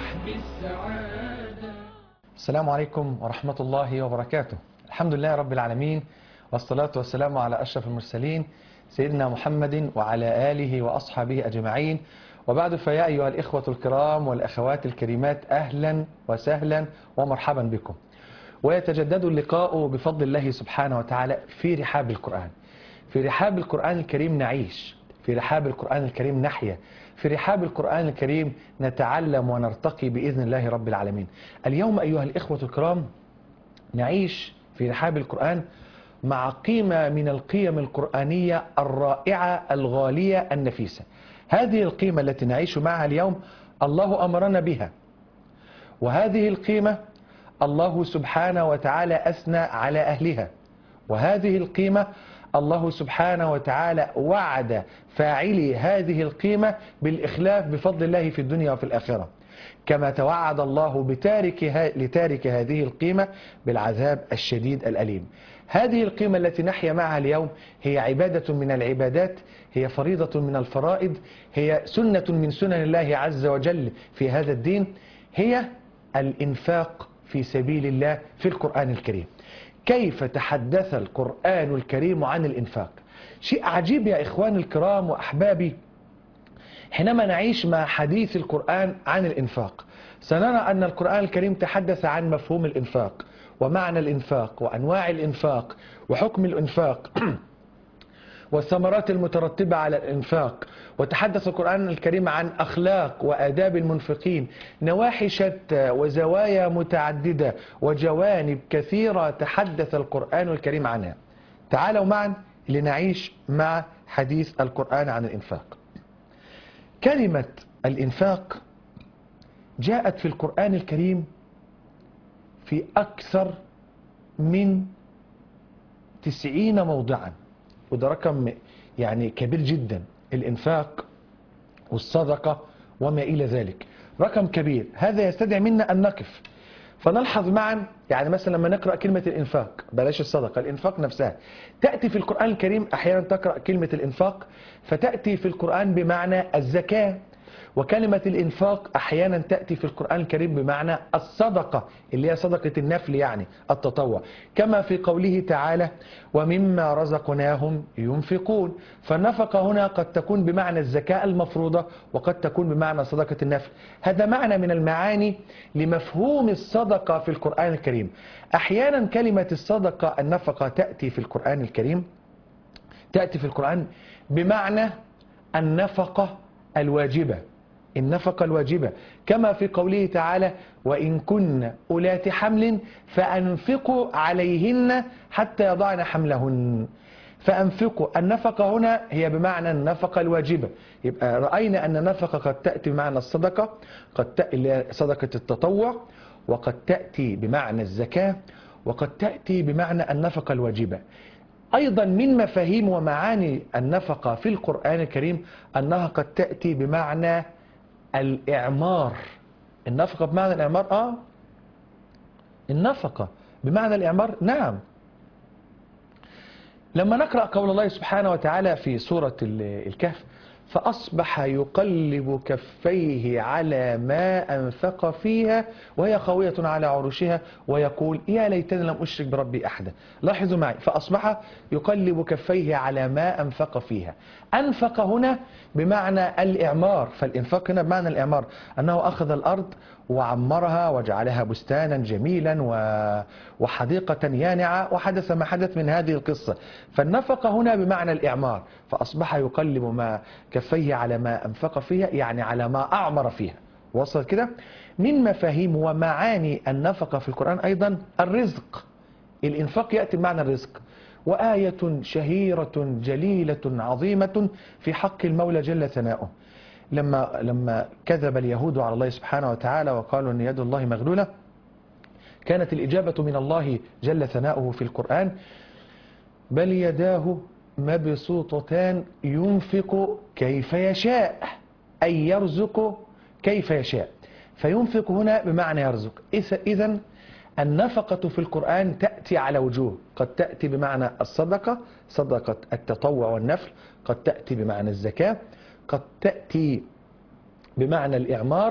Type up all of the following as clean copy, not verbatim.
بالسعادة. السلام عليكم ورحمة الله وبركاته. الحمد لله رب العالمين، والصلاة والسلام على أشرف المرسلين سيدنا محمد وعلى آله وأصحابه أجمعين، وبعد فيا أيها الإخوة الكرام والأخوات الكريمات، أهلا وسهلا ومرحبا بكم. ويتجدد اللقاء بفضل الله سبحانه وتعالى في رحاب القرآن. في رحاب القرآن الكريم نعيش، في رحاب القرآن الكريم نحيا، في رحاب القرآن الكريم نتعلم ونرتقي بإذن الله رب العالمين. اليوم أيها الإخوة الكرام نعيش في رحاب القرآن مع قيمة من القيم القرآنية الرائعة الغالية النفيسة. هذه القيمة التي نعيش معها اليوم الله أمرنا بها، وهذه القيمة الله سبحانه وتعالى أثنى على أهلها، وهذه القيمة الله سبحانه وتعالى وعد فاعلي هذه القيمة بالإخلاف بفضل الله في الدنيا وفي الآخرة، كما توعد الله لتارك هذه القيمة بالعذاب الشديد الأليم. هذه القيمة التي نحيا معها اليوم هي عبادة من العبادات، هي فريضة من الفرائض، هي سنة من سنن الله عز وجل في هذا الدين، هي الإنفاق في سبيل الله في القرآن الكريم. كيف تحدث القرآن الكريم عن الإنفاق؟ شيء عجيب يا إخواني الكرام وأحبابي، حينما نعيش مع حديث القرآن عن الإنفاق سنرى أن القرآن الكريم تحدث عن مفهوم الإنفاق ومعنى الإنفاق وأنواع الإنفاق وحكم الإنفاق والثمرات المترتبة على الإنفاق، وتحدث القرآن الكريم عن أخلاق وآداب المنفقين، نواحي شتى وزوايا متعددة وجوانب كثيرة تحدث القرآن الكريم عنها. تعالوا معا لنعيش مع حديث القرآن عن الإنفاق. كلمة الإنفاق جاءت في القرآن الكريم في أكثر من 90 موضعا، وده رقم يعني كبير جدا. الإنفاق والصدقة وما إلى ذلك رقم كبير، هذا يستدعي منا أن نقف فنلحظ معا. يعني مثلا لما نقرأ كلمة الإنفاق، بلاش الصدقة، الإنفاق نفسها تأتي في القرآن الكريم أحيانا تقرأ كلمة الإنفاق فتأتي في القرآن بمعنى الزكاة، وكلمة الإنفاق أحيانا تأتي في القرآن الكريم بمعنى الصدقة اللي هي صدقة النفل يعني التطوع، كما في قوله تعالى ومما رزقناهم ينفقون. فالنفقة هنا قد تكون بمعنى الزكاة المفروضة وقد تكون بمعنى صدقة النفل. هذا معنى من المعاني لمفهوم الصدقة في القرآن الكريم. أحيانا كلمة الصدقة النفقة تأتي في القرآن الكريم، تأتي في القرآن بمعنى النفقة الواجبة، النفقة الواجبة، كما في قوله تعالى وإن كن أولات حمل فأنفقوا عليهن حتى يضعن حملهن. فأنفقوا، النفقة هنا هي بمعنى النفقة الواجبة. يبقى رأينا أن النفقة قد تأتي بمعنى الصدقة، قد تأتي صدقة التطوع، وقد تأتي بمعنى الزكاة، وقد تأتي بمعنى النفقة الواجبة. أيضا من مفاهيم ومعاني النفقة في القرآن الكريم أنها قد تأتي بمعنى الإعمار. النفقة بمعنى الإعمار، النفقة بمعنى الإعمار، نعم. لما نقرأ قول الله سبحانه وتعالى في سورة الكهف فأصبح يقلب كفيه على ما أنفق فيها وهي خاوية على عروشها ويقول يا ليتني لم أشرك بربي أحدا. لاحظوا معي، فأصبح يقلب كفيه على ما أنفق فيها. أنفق هنا بمعنى الإعمار، فالإنفاق هنا بمعنى الإعمار، أنه أخذ الأرض وعمرها وجعلها بستانا جميلا وحديقة يانعة، وحدث ما حدث من هذه القصة. فالنفقة هنا بمعنى الإعمار، فأصبح يقلب ما كفيه على ما أنفق فيها، يعني على ما أعمر فيها. وصل كده؟ من مفاهيم ومعاني النفقة في القرآن أيضا الرزق. الإنفاق يأتي بمعنى الرزق، وآية شهيرة جليلة عظيمة في حق المولى جل ثناؤه لما كذب اليهود على الله سبحانه وتعالى وقالوا أن يد الله مغلولة، كانت الإجابة من الله جل ثناؤه في القرآن بل يداه مبسوطتان ينفق كيف يشاء، أي يرزق كيف يشاء. فينفق هنا بمعنى يرزق. إذن النفقة في القرآن تأتي على وجوه، قد تأتي بمعنى الصدقة، صدقة التطوع والنفل، قد تأتي بمعنى الزكاة، قد تأتي بمعنى الإعمار،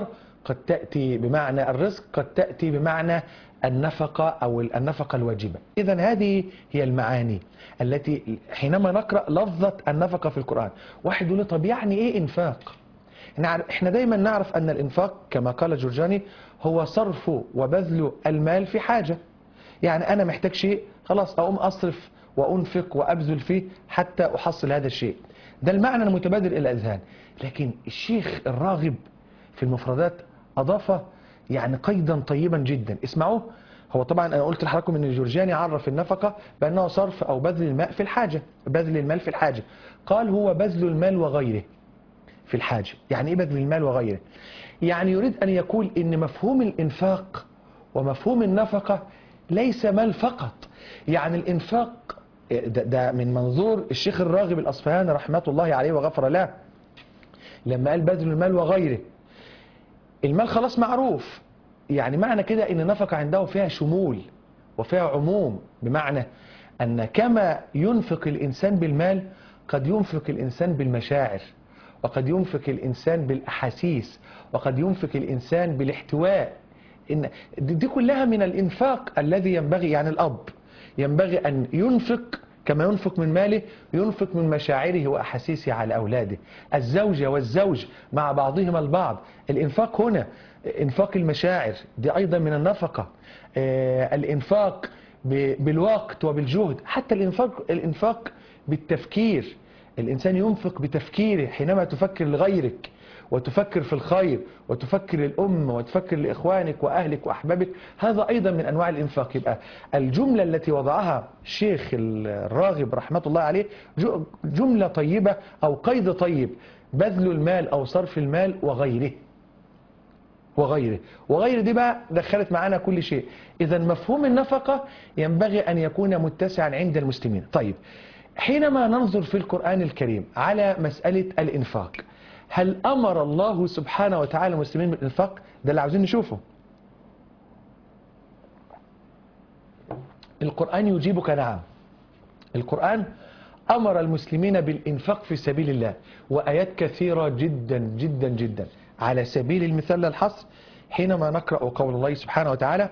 قد تأتي بمعنى الرزق، قد تأتي بمعنى النفقة أو النفقة الواجبة. إذن هذه هي المعاني التي حينما نقرأ لفظة النفقة في القرآن. واحد يقول لي طب يعني إيه إنفاق؟ احنا دايما نعرف أن الإنفاق كما قال جورجاني هو صرف وبذل المال في حاجة. يعني أنا محتاج شيء، خلاص أقوم أصرف وأنفق وأبذل فيه حتى أحصل هذا الشيء. ده المعنى المتبادل إلى الأذهان. لكن الشيخ الراغب في المفردات أضاف يعني قيدا طيبا جدا، اسمعوه. هو طبعا أنا قلت لحضراتكم أن جورجاني عرف النفقة بأنه صرف أو بذل المال في الحاجة، بذل المال في الحاجة. قال هو بذل المال وغيره في الحاجة. يعني إيه بذل المال وغيره؟ يعني يريد أن يقول إن مفهوم الإنفاق ومفهوم النفقة ليس مال فقط. يعني الإنفاق ده من منظور الشيخ الراغب الأصفهاني رحمة الله عليه وغفر له، لما قال بذل المال وغيره. المال خلاص معروف، يعني معنى كده ان النفقة عنده فيها شمول وفيها عموم، بمعنى ان كما ينفق الانسان بالمال قد ينفق الانسان بالمشاعر، وقد ينفق الانسان بالاحاسيس، وقد ينفق الانسان بالاحتواء. إن دي كلها من الانفاق الذي ينبغي، يعني الاب ينبغي ان ينفق كما ينفق من ماله، ينفق من مشاعره وأحاسيسه على أولاده. الزوجة والزوج مع بعضهما البعض، الإنفاق هنا إنفاق المشاعر دي أيضا من النفقة. الإنفاق بالوقت وبالجهد، حتى الإنفاق بالتفكير. الإنسان ينفق بتفكيره حينما تفكر لغيرك وتفكر في الخير وتفكر للأمة وتفكر لإخوانك وأهلك وأحبابك، هذا أيضا من أنواع الإنفاق. يبقى الجملة التي وضعها الشيخ الراغب رحمة الله عليه جملة طيبة أو قيد طيب: بذل المال أو صرف المال وغيره. وغيره دي بقى دخلت معانا كل شيء. إذا مفهوم النفقة ينبغي أن يكون متسعا عند المسلمين. طيب، حينما ننظر في القرآن الكريم على مسألة الإنفاق، هل أمر الله سبحانه وتعالى المسلمين بالإنفاق؟ ده اللي عاوزين نشوفه. القرآن يجيبك نعم. القرآن أمر المسلمين بالإنفاق في سبيل الله، وآيات كثيرة جدا جدا جدا. على سبيل المثال للحصر، حينما نقرأ قول الله سبحانه وتعالى: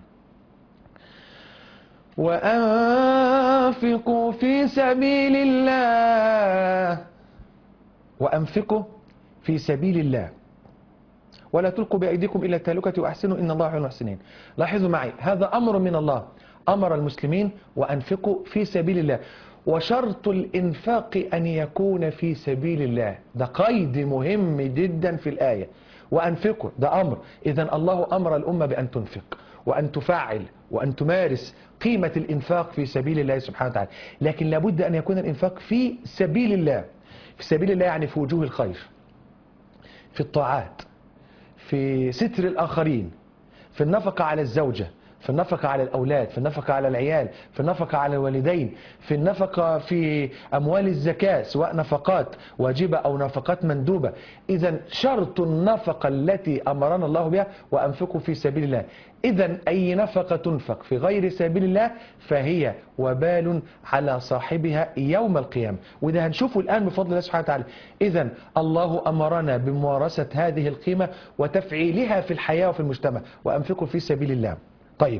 وأنفقوا في سبيل الله، وأنفقوا في سبيل الله ولا تلقوا بأيديكم إلى التهلكة وأحسنوا إن الله يحب المحسنين. لاحظوا معي، هذا أمر من الله، أمر المسلمين وأنفقوا في سبيل الله. وشرط الإنفاق أن يكون في سبيل الله، ده قيد مهم جدا في الآية. وأنفقوا ده أمر، إذن الله أمر الأمة بأن تنفق وأن تفعل وأن تمارس قيمة الإنفاق في سبيل الله سبحانه وتعالى. لكن لابد أن يكون الإنفاق في سبيل الله. في سبيل الله يعني في وجوه الخير، في الطاعات، في ستر الآخرين، في النفقة على الزوجة، في النفقة على الأولاد، في النفقة على العيال، في النفقة على الوالدين، في النفقة في أموال الزكاة، سواء نفقات واجبة أو نفقات مندوبة. إذن شرط النفقة التي أمرنا الله بها: وأنفقوا في سبيل الله. إذن أي نفقة تنفق في غير سبيل الله فهي وبال على صاحبها يوم القيامة. وده هنشوفه الآن بفضل الله سبحانه وتعالى. إذن الله أمرنا بممارسة هذه القيمة وتفعيلها في الحياة وفي المجتمع: وأنفقوا في سبيل الله. طيب،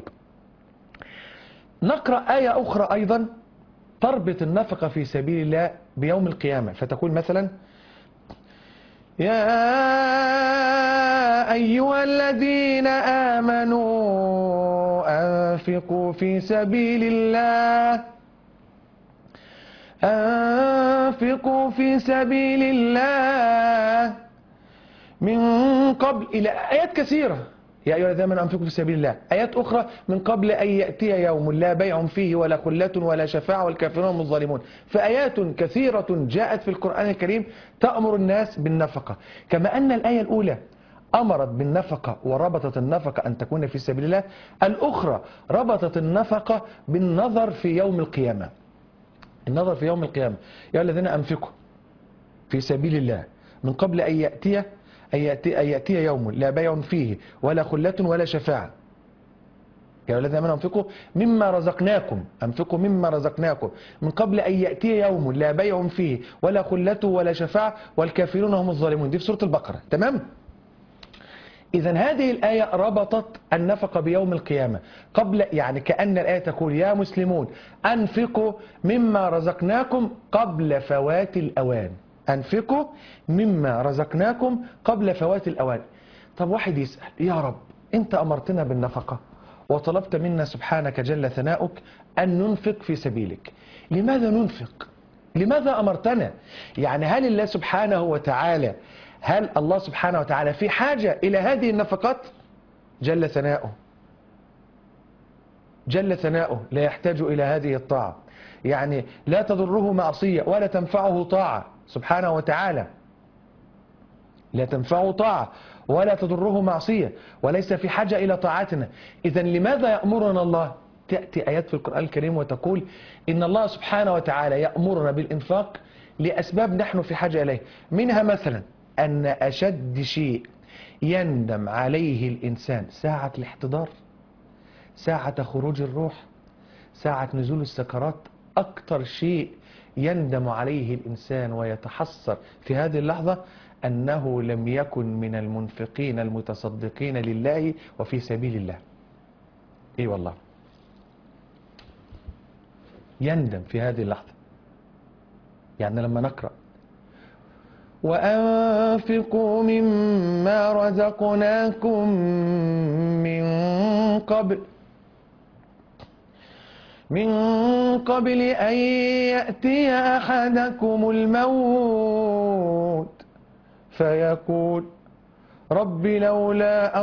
نقرأ آية أخرى أيضا تربط النفقة في سبيل الله بيوم القيامة، فتقول مثلا: يا أيها الذين آمنوا أنفقوا في سبيل الله، أنفقوا في سبيل الله من قبل، إلى آيات كثيرة. يا أيها الذين آمنوا أنفقوا في سبيل الله. آيات أخرى: من قبل أن يأتي يوم لا بيع فيه ولا خلة ولا شفاعة والكافرون هم الظالمون. فآيات كثيرة جاءت في القرآن الكريم تأمر الناس بالنفقة. كما أن الآية الأولى أمرت بالنفقة وربطت النفقة أن تكون في سبيل الله، الأخرى ربطت النفقة بالنظر في يوم القيامة. النظر في يوم القيامة: يا الذين أنفقوا في سبيل الله من قبل أن يأتي يوم لا بيع فيه ولا خلة ولا شفاعة. يا الذين آمنوا أنفقوا مما رزقناكم، أنفقوا مما رزقناكم من قبل أن يأتي يوم لا بيع فيه ولا خلة ولا شفاعة والكافرون هم الظالمون. دي في سورة البقرة. تمام؟ إذا هذه الآية ربطت النفقة بيوم القيامة قبل، يعني كأن الآية تقول يا مسلمون أنفقوا مما رزقناكم قبل فوات الأوان. أنفقوا مما رزقناكم قبل فوات الأوان. طب واحد يسأل يا رب أنت أمرتنا بالنفقة وطلبت منا سبحانك جل ثناؤك أن ننفق في سبيلك، لماذا ننفق؟ لماذا أمرتنا؟ يعني هل الله سبحانه وتعالى في حاجة إلى هذه النفقات؟ جل ثناؤه، جل ثناؤه لا يحتاج إلى هذه الطاعة، يعني لا تضره معصية ولا تنفعه طاعة سبحانه وتعالى، لا تنفعه طاعة ولا تضره معصية، وليس في حاجة إلى طاعتنا. إذن لماذا يأمرنا الله؟ تأتي آيات في القرآن الكريم وتقول إن الله سبحانه وتعالى يأمرنا بالإنفاق لأسباب نحن في حاجة إليه، منها مثلا أن أشد شيء يندم عليه الإنسان ساعة الاحتضار، ساعة خروج الروح، ساعة نزول السكرات، أكثر شيء يندم عليه الإنسان ويتحسر في هذه اللحظة أنه لم يكن من المنفقين المتصدقين لله وفي سبيل الله. إيه والله يندم في هذه اللحظة. يعني لما نقرأ وأنفقوا مما رزقناكم من قبل أن يأتي أحدكم الموت فيقول رب لولا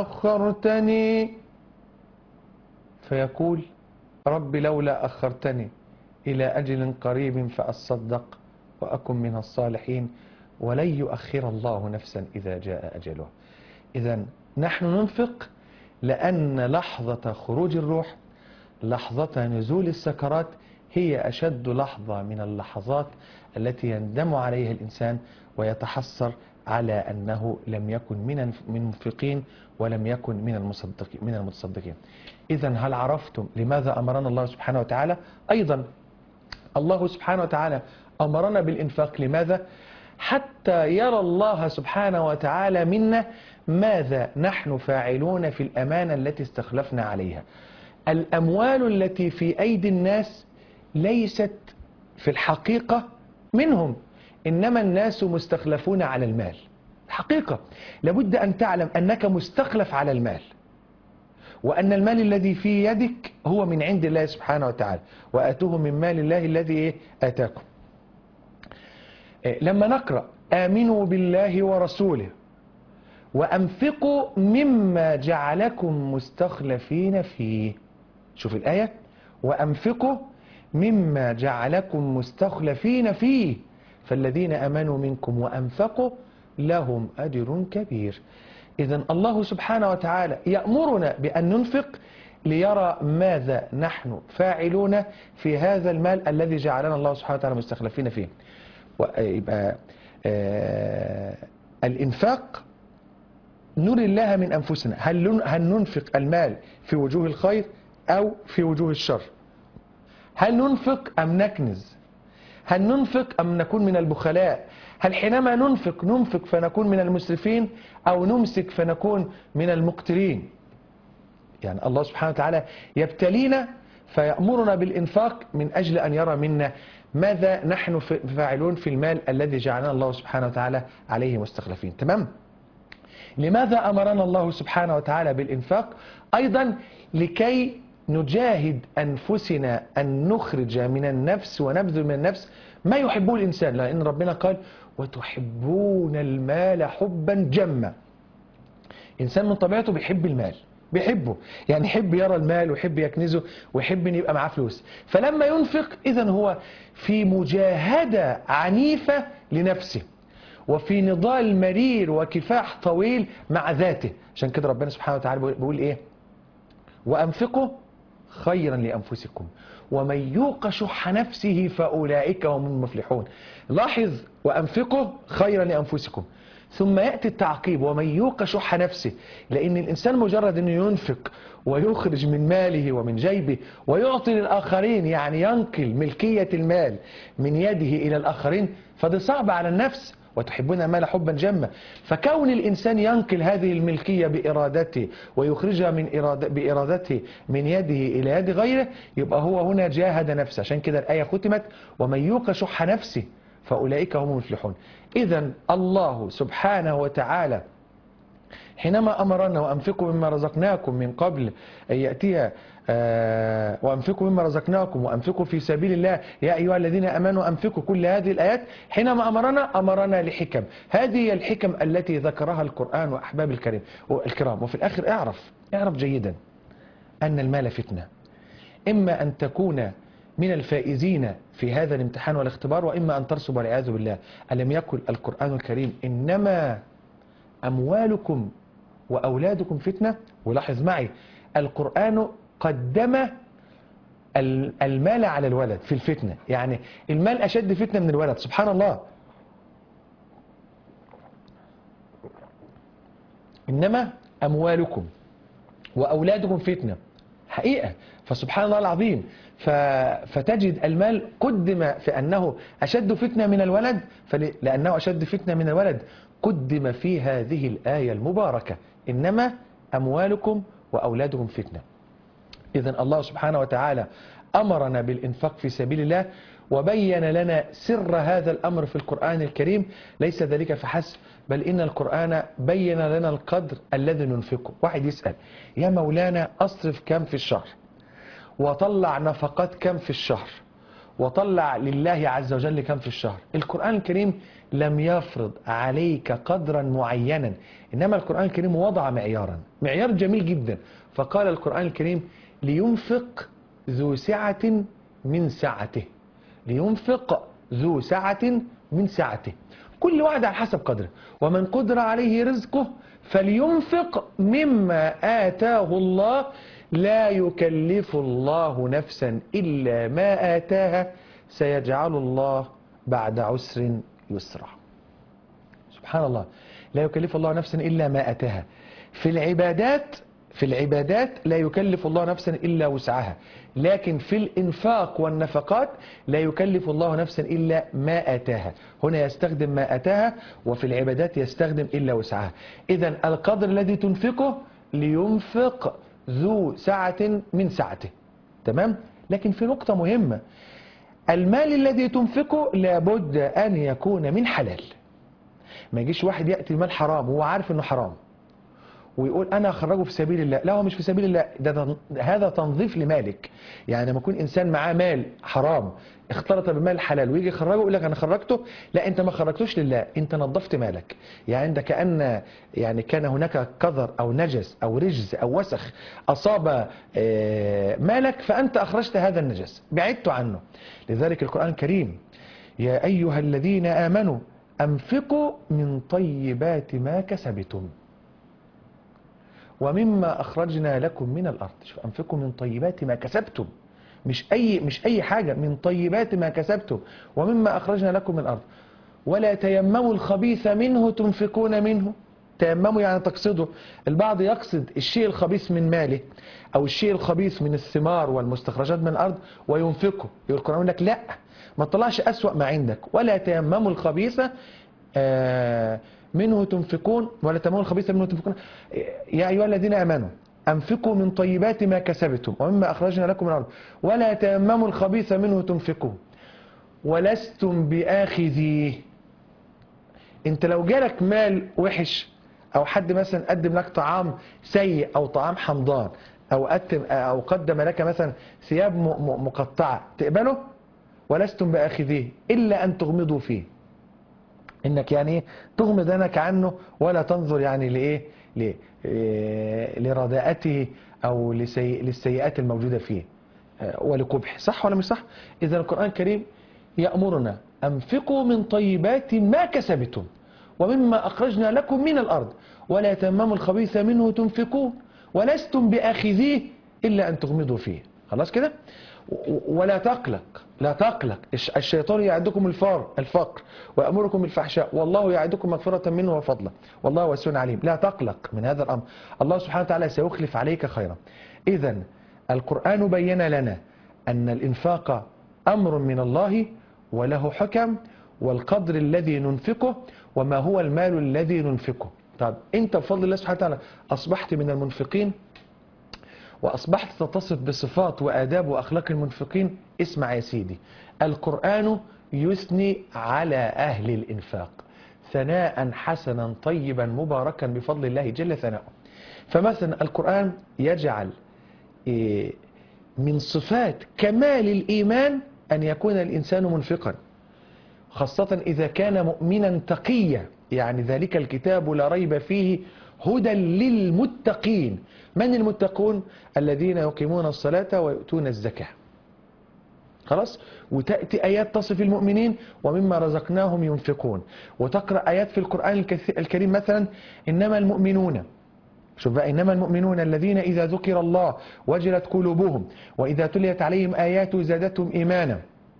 أخرتني إلى أجل قريب فأصدق وأكن من الصالحين ولن يؤخر الله نفسا إذا جاء أجلها. إذن نحن ننفق لأن لحظة خروج الروح، لحظة نزول السكرات، هي أشد لحظة من اللحظات التي يندم عليها الإنسان ويتحسر على أنه لم يكن من المنفقين ولم يكن من المتصدقين. إذن هل عرفتم لماذا أمرنا الله سبحانه وتعالى؟ أيضا الله سبحانه وتعالى أمرنا بالإنفاق لماذا؟ حتى يرى الله سبحانه وتعالى منا ماذا نحن فاعلون في الأمانة التي استخلفنا عليها. الأموال التي في أيدي الناس ليست في الحقيقة منهم، إنما الناس مستخلفون على المال. الحقيقة لابد أن تعلم أنك مستخلف على المال، وأن المال الذي في يدك هو من عند الله سبحانه وتعالى، وآتوه من مال الله الذي آتاكم. لما نقرأ آمنوا بالله ورسوله وأنفقوا مما جعلكم مستخلفين فيه، شوف الآية، وأنفقوا مما جعلكم مستخلفين فيه فالذين آمنوا منكم وأنفقوا لهم أجر كبير. إذن الله سبحانه وتعالى يأمرنا بأن ننفق ليرى ماذا نحن فاعلون في هذا المال الذي جعلنا الله سبحانه وتعالى مستخلفين فيه. ويبقى الإنفاق نري الله من أنفسنا، هل ننفق المال في وجوه الخير أو في وجوه الشر؟ هل ننفق أم نكنز؟ هل ننفق أم نكون من البخلاء؟ هل حينما ننفق فنكون من المسرفين أو نمسك فنكون من المقترين؟ يعني الله سبحانه وتعالى يبتلينا فيأمرنا بالإنفاق من أجل أن يرى منا ماذا نحن فاعلون في المال الذي جعلنا الله سبحانه وتعالى عليه مستخلفين. تمام؟ لماذا أمرنا الله سبحانه وتعالى بالإنفاق؟ أيضا لكي نجاهد أنفسنا أن نخرج من النفس ونبذل من النفس ما يحبه الإنسان، لأن ربنا قال وتحبون المال حبا جما. إنسان من طبيعته بيحب المال، بيحبه، يعني يحب يرى المال ويحب يكنزه ويحب أن يبقى معاه فلوس. فلما ينفق إذن هو في مجاهدة عنيفة لنفسه، وفي نضال مرير وكفاح طويل مع ذاته. عشان كده ربنا سبحانه وتعالى بيقول إيه؟ وأنفقوا خيرا لأنفسكم ومن يوق شح نفسه فأولئك هم المفلحون. لاحظ وأنفقوا خيرا لأنفسكم، ثم يأتي التعقيب ومن يوق شح نفسه، لأن الإنسان مجرد أنه ينفق ويخرج من ماله ومن جيبه ويعطي للآخرين، يعني ينقل ملكية المال من يده إلى الآخرين، فده صعب على النفس وتحبون المال حبا جما. فكون الإنسان ينقل هذه الملكية بإرادته ويخرجها بإرادته من يده إلى يد غيره، يبقى هو هنا جاهد نفسه. عشان كده الآية ختمت ومن يوق شح نفسه فأولئك هم المفلحون. إذن الله سبحانه وتعالى حينما أمرنا وأنفقوا مما رزقناكم من قبل أن يأتي وأنفقوا مما رزقناكم وأنفقوا في سبيل الله يا أيها الذين آمنوا أنفقوا، كل هذه الآيات حينما أمرنا لحكم. هذه هي الحكم التي ذكرها القرآن وأحباب الكرام. وفي الآخر اعرف جيدا أن المال فتنة، إما أن تكون من الفائزين في هذا الامتحان والاختبار، وإما أن ترسب والعياذ بالله. ألم يقل القرآن الكريم إنما أموالكم وأولادكم فتنة؟ ولاحظ معي القرآن قدم المال على الولد في الفتنة، يعني المال أشد فتنة من الولد. سبحان الله. إنما أموالكم وأولادكم فتنة حقيقة. فسبحان الله العظيم. فتجد المال قدم في أنه أشد فتنة من الولد، لأنه أشد فتنة من الولد قدم في هذه الآية المباركة إنما أموالكم وأولادكم فتنة. إذن الله سبحانه وتعالى أمرنا بالإنفاق في سبيل الله، وبين لنا سر هذا الأمر في القرآن الكريم. ليس ذلك فحسب، بل إن القرآن بين لنا القدر الذي ننفقه. واحد يسأل يا مولانا أصرف كم في الشهر، وطلع نفقات كم في الشهر، وطلع لله عز وجل كم في الشهر؟ القرآن الكريم لم يفرض عليك قدرا معينا، إنما القرآن الكريم وضع معيار جميل جدا. فقال القرآن الكريم لينفق ذو سعة من سعته، لينفق ذو سعة من سعته، كل واحد على حسب قدره. ومن قدر عليه رزقه فلينفق مما آتاه الله لا يكلف الله نفسا إلا ما آتاها سيجعل الله بعد عسر يسرا. سبحان الله. لا يكلف الله نفسا إلا ما آتاها. في العبادات لا يكلف الله نفسا إلا وسعها، لكن في الإنفاق والنفقات لا يكلف الله نفسا إلا ما آتاها. هنا يستخدم ما آتاها، وفي العبادات يستخدم إلا وسعها. إذن القدر الذي تنفقه لينفق ذو سعة من سعته. تمام؟ لكن في نقطة مهمة، المال الذي تنفقه لابد أن يكون من حلال. ما يجيش واحد يأتي المال حرام وهو عارف أنه حرام ويقول أنا أخرجه في سبيل الله. لا، هو مش في سبيل الله، هذا تنظيف لمالك. يعني لما يكون إنسان معاه مال حرام اختلط بمال حلال ويجي يخرجه يقول لك أنا خرجته، لا، أنت ما خرجتوش لله، أنت نظفت مالك. يعني أنت كأن كان هناك قذر أو نجس أو رجز أو وسخ أصاب مالك، فأنت أخرجت هذا النجس، بعدت عنه. لذلك القرآن الكريم يا أيها الذين آمنوا أنفقوا من طيبات ما كسبتم ومما أخرجنا لكم من الأرض. شوف، أنفقوا من طيبات ما كسبتم، مش أي حاجة، من طيبات ما كسبتم ومما أخرجنا لكم من الأرض ولا تيمموا الخبيث منه تنفقون منه. تيمموا يعني تقصدوا. البعض يقصد الشيء الخبيث من ماله أو الشيء الخبيث من الثمار والمستخرجات من الأرض وينفقه. يقول القرآن يقول لك لا، ما تطلعش أسوأ ما عندك. ولا تيمموا الخبيث منه تنفقون ولا تيمموا الخبيث منه تنفقون. يا أيها الذين آمنوا أنفقوا من طيبات ما كسبتم ومما أخرجنا لكم من الأرض ولا تيمموا الخبيث منه تنفقون ولستم بآخذيه. انت لو جالك مال وحش او حد مثلا قدم لك طعام سيء او طعام حمضان او قدم لك مثلا ثياب مقطعة، تقبله؟ ولستم بآخذيه إلا أن تغمضوا فيه. انك يعني تغمض عينك عنه ولا تنظر يعني لإيه لرداءته او للسيئات الموجودة فيه ولقبح. صح ولا مش صح؟ إذا القرآن الكريم يأمرنا أنفقوا من طيبات ما كسبتم ومما أخرجنا لكم من الأرض ولا تيمموا الخبيث منه تنفقون ولستم بآخذيه إلا أن تغمضوا فيه. خلاص كده؟ ولا تقلق. الشيطان يعدكم الفقر ويأمركم بالفحشاء والله يعدكم مغفرة منه وفضلا والله واسع عليم. لا تقلق من هذا الأمر، الله سبحانه وتعالى سيخلف عليك خيرا. إذن القرآن بين لنا أن الإنفاق أمر من الله وله حكم، والقدر الذي ننفقه وما هو المال الذي ننفقه. طب أنت بفضل الله سبحانه وتعالى أصبحت من المنفقين، وأصبحت تتصف بصفات وآداب وأخلاق المنفقين. اسمع يا سيدي، القرآن يثني على أهل الإنفاق ثناء حسنا طيبا مباركا بفضل الله جل ثناؤه. فمثلا القرآن يجعل من صفات كمال الإيمان أن يكون الإنسان منفقا، خاصة إذا كان مؤمنا تقيا. يعني ذلك الكتاب لا ريب فيه هدى للمتقين. من المتقون؟ الذين يقيمون الصلاة ويؤتون الزكاة. خلاص. وتأتي آيات تصف المؤمنين ومما رزقناهم ينفقون، وتقرأ آيات في القرآن الكريم مثلا إنما المؤمنون، شوف بقى، إنما المؤمنون الذين إذا ذكر الله وجلت قلوبهم وإذا تليت عليهم آياته زادتهم إيمانا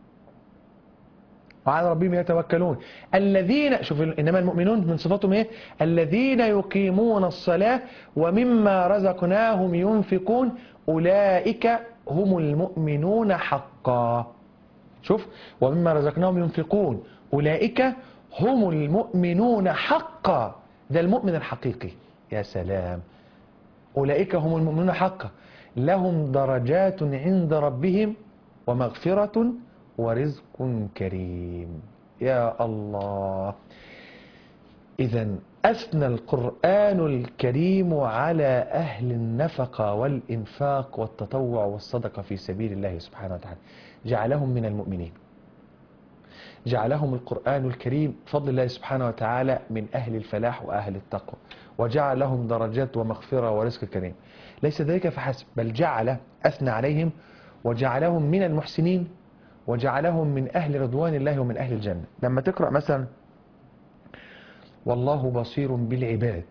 وعلى ربهم يتوكلون. الذين، شوف، إنما المؤمنون من صفاتهم إيه؟ الذين يقيمون الصلاة ومما رزقناهم ينفقون أولئك هم المؤمنون حقا. شوف، ومما رزقناهم ينفقون أولئك هم المؤمنون حقا. ده المؤمن الحقيقي. يا سلام. أولئك هم المؤمنون حقا لهم درجات عند ربهم ومغفرة ورزق كريم. يا الله. إذا أثنى القرآن الكريم على أهل النفقة والإنفاق والتطوع والصدقة في سبيل الله سبحانه وتعالى، جعلهم من المؤمنين، جعلهم القرآن الكريم بفضل الله سبحانه وتعالى من أهل الفلاح وأهل التقوى، وجعلهم درجات ومغفرة ورزق كريم. ليس ذلك فحسب، بل جعل أثنى عليهم وجعلهم من المحسنين وجعلهم من أهل رضوان الله ومن أهل الجنة. لما تقرأ مثلا والله بصير بالعباد،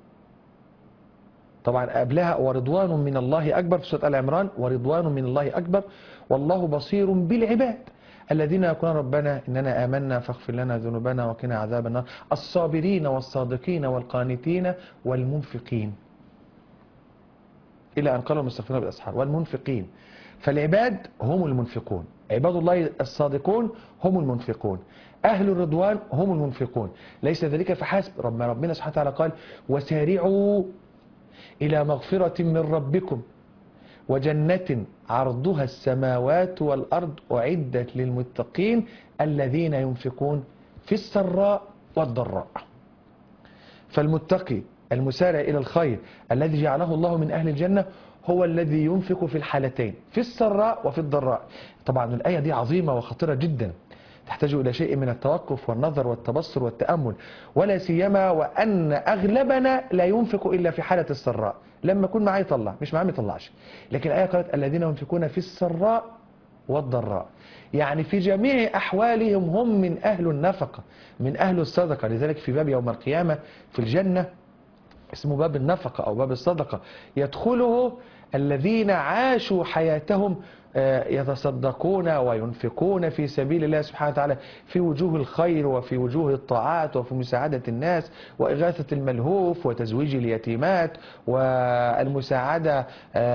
طبعا قبلها ورضوان من الله أكبر في سورة آل عمران، ورضوان من الله أكبر والله بصير بالعباد الذين يقولون ربنا إننا آمنا فاغفر لنا ذنوبنا وقنا عذاب النار الصابرين والصادقين والقانتين والمنفقين إلى أن قالوا المستغفرين بالأسحار والمنفقين. فالعباد هم المنفقون، عباد الله الصادقون هم المنفقون، أهل الرضوان هم المنفقون. ليس ذلك فحسب، ربنا سبحانه وتعالى قال وسارعوا إلى مغفرة من ربكم وجنة عرضها السماوات والأرض أعدت للمتقين الذين ينفقون في السراء والضراء. فالمتقي المسارع إلى الخير الذي جعله الله من أهل الجنة هو الذي ينفق في الحالتين، في السراء وفي الضراء. طبعا الآية دي عظيمة وخطيرة جدا، تحتاج إلى شيء من التوقف والنظر والتبصر والتأمل، ولا سيما وأن أغلبنا لا ينفق إلا في حالة السراء، لما يكون معاه يطلع، مش معاه ما يطلعش. لكن الآية قالت الذين ينفقون في السراء والضراء، يعني في جميع أحوالهم هم من أهل النفقة، من أهل الصدقة. لذلك في باب يوم القيامة في الجنة اسمه باب النفقة أو باب الصدقة، يدخله الذين عاشوا حياتهم يتصدقون وينفقون في سبيل الله سبحانه وتعالى في وجوه الخير وفي وجوه الطاعات وفي مساعدة الناس وإغاثة الملهوف وتزويج اليتيمات والمساعدة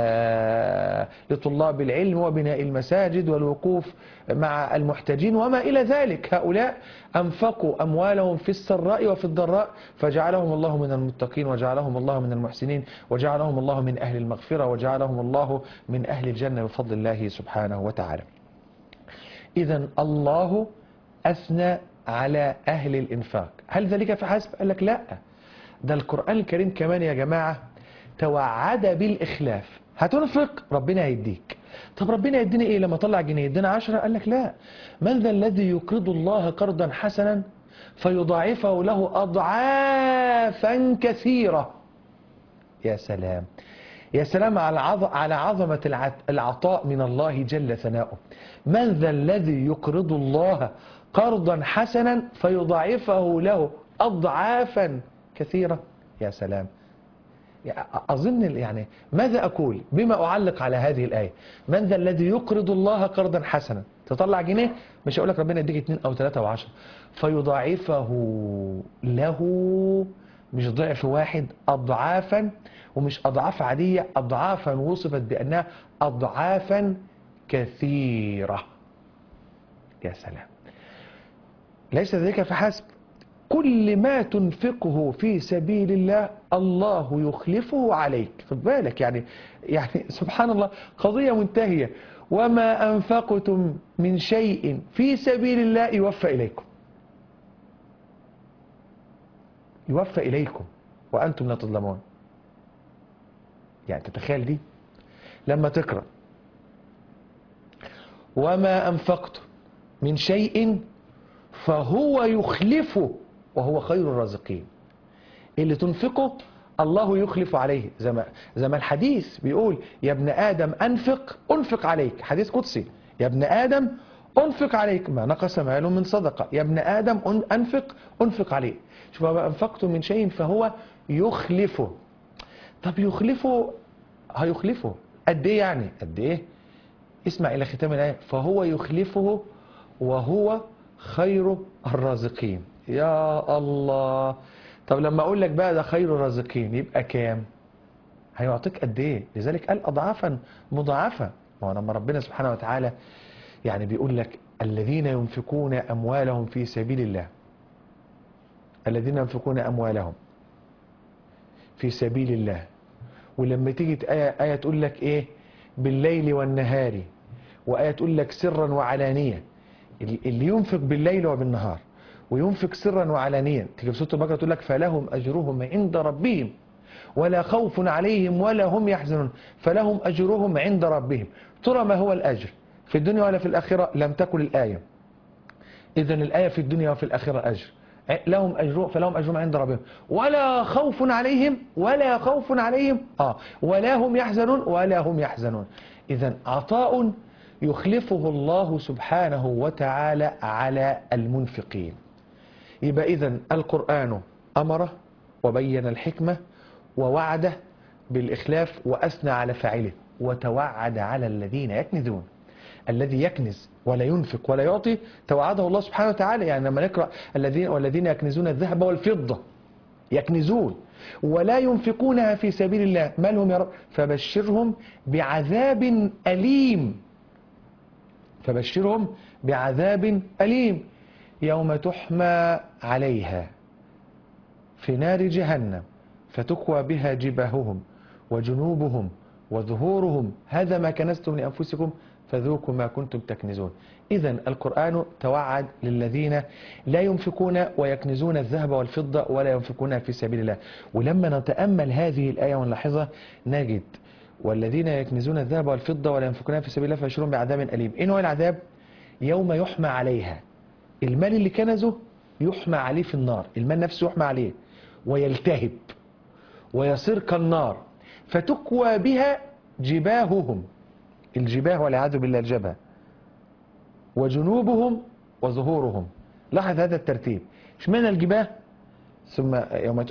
لطلاب العلم وبناء المساجد والوقوف مع المحتاجين وما إلى ذلك. هؤلاء أنفقوا أموالهم في السراء وفي الضراء فجعلهم الله من المتقين وجعلهم الله من المحسنين وجعلهم الله من أهل المغفرة وجعلهم الله من أهل الجنة بفضل الله سبحانه وتعالى. إذن الله أثنى على أهل الإنفاق. هل ذلك فحسب؟ قال لك لا، ده القرآن الكريم كمان يا جماعة توعد بالإخلاف. هتنفق ربنا هيديك. طب ربنا يديني ايه لما اطلع جنيه؟ يدينا 10؟ قال لك لا، من ذا الذي يقرض الله قرضا حسنا فيضاعفه له أضعافا كثيرة. يا سلام، يا سلام على عظمة العطاء من الله جل ثناؤه. من ذا الذي يقرض الله قرضا حسنا فيضاعفه له أضعافا كثيرة. يا سلام. أظن يعني ماذا أقول بما أعلق على هذه الآية؟ من ذا الذي يقرض الله قرضا حسنا، تطلع جنيه مش هقول لك ربنا يديك 2 أو 3 و10، فيضاعفه له، مش ضعف واحد، أضعافا، ومش أضعاف عادية، أضعافا وصفت بأنها أضعافا كثيرة. يا سلام. ليس ذلك فحسب، كل ما تنفقه في سبيل الله الله يخلفه عليك. خد بالك يعني سبحان الله، قضية منتهية. وما أنفقتم من شيء في سبيل الله يوفى إليكم، يوفى إليكم وأنتم لا تظلمون. يعني تتخيل دي لما تقرأ وما أنفقتم من شيء فهو يخلفه وهو خير الرازقين. اللي تنفقه الله يخلف عليه، زي ما الحديث بيقول يا ابن آدم أنفق عليك، حديث قدسي، يا ابن آدم أنفق عليك ما نقص مال من صدقة، يا ابن آدم أنفق عليك. شوف، ما أنفقتم من شيء فهو يخلفه. طب يخلفه، هيخلفه قد ايه؟ يعني قد ايه؟ اسمع إلى ختام الآية، فهو يخلفه وهو خير الرازقين. يا الله. طب لما أقول لك بقى ده خير الرازقين يبقى كام؟ هيعطيك قد ايه؟ لذلك قال أضعافا مضاعفة. ما هو لما ربنا سبحانه وتعالى يعني بيقول لك الذين ينفقون أموالهم في سبيل الله، الذين ينفقون أموالهم في سبيل الله، ولما تيجي آية تقول لك إيه؟ بالليل والنهار، وآية تقول لك سرا وعلانية. اللي ينفق بالليل وبالنهار وينفق سرا وعلانية، تيجي في سورة البقرة تقول لك فلهم أجرهم عند ربهم ولا خوف عليهم ولا هم يحزنون، فلهم أجرهم عند ربهم. ترى ما هو الأجر في الدنيا ولا في الآخرة؟ لم تكن الآية. إذن الآية في الدنيا وفي الآخرة أجر. لهم أجر، فلهم أجرهم عند ربهم ولا خوف عليهم ولا هم يحزنون. إذن عطاء يخلفه الله سبحانه وتعالى على المنفقين. يبقى إذن القرآن أمره وبين الحكمة ووعده بالإخلاف وأثنى على فاعله وتوعد على الذين يكنزون. الذي يكنز ولا ينفق ولا يعطي توعده الله سبحانه وتعالى. يعني لما نقرأ والذين يكنزون الذهب والفضة، يكنزون ولا ينفقونها في سبيل الله، ما لهم يا رب؟ فبشرهم بعذاب أليم. فبشرهم بعذاب أليم يوم تحمى عليها في نار جهنم فتكوى بها جباههم وجنوبهم وظهورهم هذا ما كنزتم لأنفسكم فذوقوا ما كنتم تكنزون. إذن القرآن توعد للذين لا ينفقون ويكنزون الذهب والفضة ولا ينفقونها في سبيل الله. ولما نتأمل هذه الآية ونلاحظها نجد والذين يكنزون الذهب والفضة ولا ينفقونها في سبيل الله فبشرهم بعذاب أليم. إيه نوع العذاب؟ يوم يحمى عليها. المال اللي كنزه يحمى عليه في النار، المال نفسه يحمى عليه ويلتهب ويصير كالنار فتكوى بها جباههم، الجباه والعياذ بالله الجبهة، وجنوبهم وظهورهم. لاحظ هذا الترتيب. اشمعنى الجباه ثم يوم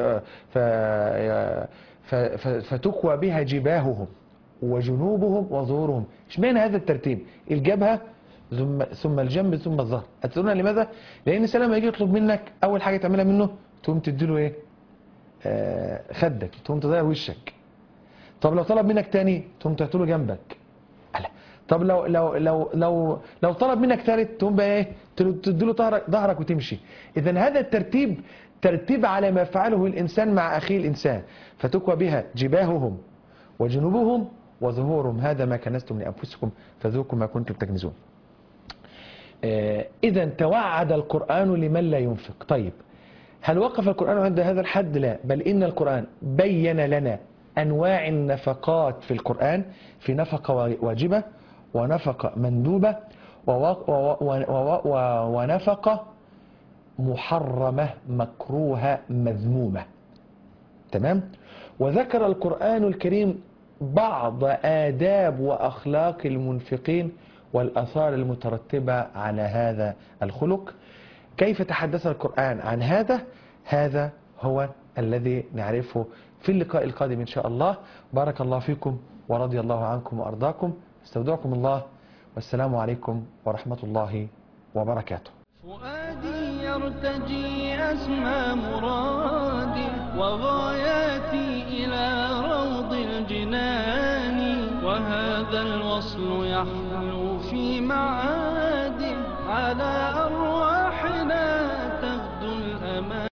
فتكوى بها جباههم وجنوبهم وظهورهم؟ اشمعنى هذا الترتيب؟ الجبهة ثم الجنب ثم الظهر. هتقولون لماذا؟ لأن الإنسان لما يجي يطلب منك أول حاجة تعملها منه تقوم تديله إيه؟ خدك، تقوم تضيع وشك. طب لو طلب منك تاني تقوم تحطله جنبك. طب لو طلب منك ثالث تقوم بقى ايه؟ تديله ظهرك وتمشي. اذا هذا الترتيب ترتيب على ما فعله الانسان مع اخيه الانسان. فتكوى بها جباههم وجنوبهم وظهورهم هذا ما كنزتم لانفسكم فذوقوا ما كنتم تكنزون. اذا توعد القرآن لمن لا ينفق. طيب هل وقف القرآن عند هذا الحد؟ لا، بل إن القرآن بين لنا أنواع النفقات في القرآن، في نفقة واجبة ونفقة مندوبة ونفقة محرمة مكروهة مذمومة. تمام؟ وذكر القرآن الكريم بعض آداب وأخلاق المنفقين والآثار المترتبة على هذا الخلق. كيف تحدث القرآن عن هذا؟ هذا هو الذي نعرفه في اللقاء القادم إن شاء الله. بارك الله فيكم ورضي الله عنكم وأرضاكم. استودعكم الله والسلام عليكم ورحمة الله وبركاته. فؤادي يرتجي أسمى مرادي وغاياتي إلى روض الجنان، وهذا الوصل يحلو في معادي على أرض